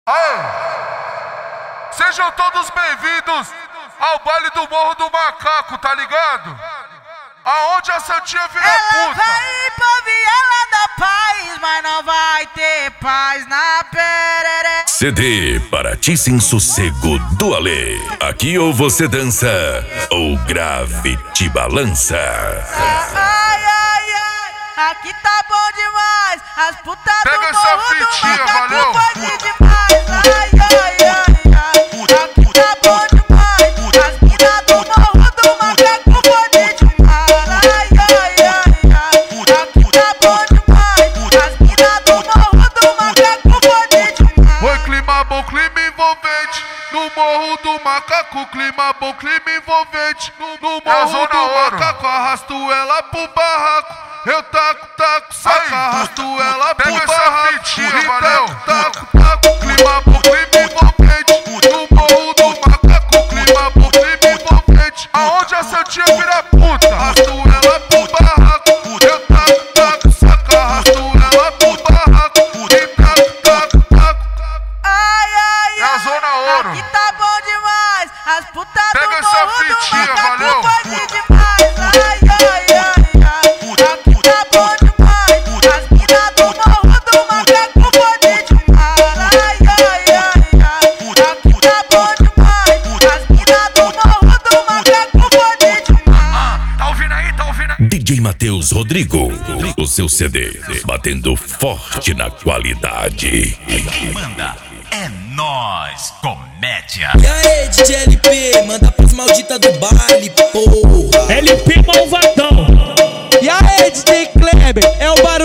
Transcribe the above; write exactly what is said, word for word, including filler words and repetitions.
Aê! Sejam todos bem-vindos ao baile do Morro do Macaco, tá ligado? Aonde a Santinha vira Ela puta. vai ir pra Viela da Paz, mas não vai ter paz na perere. C D para ti sem sossego do Alê. Aqui ou você dança ou grave te balança. Ai, ai, ai, aqui tá bom demais. As putas do Pega essa Morro do fitinha, Macaco valeu. pode demais. Ai, ai, ai, ai, aqui tá bom demais. As putas do Morro do Macaco pode demais. Ai, ai, ai, ai, aqui tá bom demais. As putas do Morro do Macaco pode demais. Oi, clima bom, clima envolvente. No Morro do Macaco, clima bom, clima envolvente. No, no Morro do Macaco, arrasto ela pro barraco. Eu taco, taco, saca, arrasto ela pro Pega essa barraco. fitinha, E valeu. taco, taco, taco, clima bom, clima envolvente. No Morro do Macaco, clima bom, clima envolvente. Aonde a Santinha vira puta, arrasto ela pro barraco. Eu taco, taco, saca, arrasto ela pro barraco. E taco, taco, taco. Ai, ai, É a ai, Zona Ouro. aqui tá bom demais. As putas Pega do essa Morro do fitinha, Macaco valeu. pode demais. Ai, ai, ai, ai, aqui tá bom demais. As putas do Morro do Macaco pode demais. Ai, ai, ai, ai, aqui tá bom demais. As putas do Morro do Macaco pode demais. Tá ouvindo aí? Tá ouvindo aí? D J Matheus Rodrigo, o seu C D batendo forte na qualidade. Manda, é nóis, comédia. E aí, D J L P, manda pras malditas do baile, porra. L P malvadão. E aí, D J Kleber, é o baile.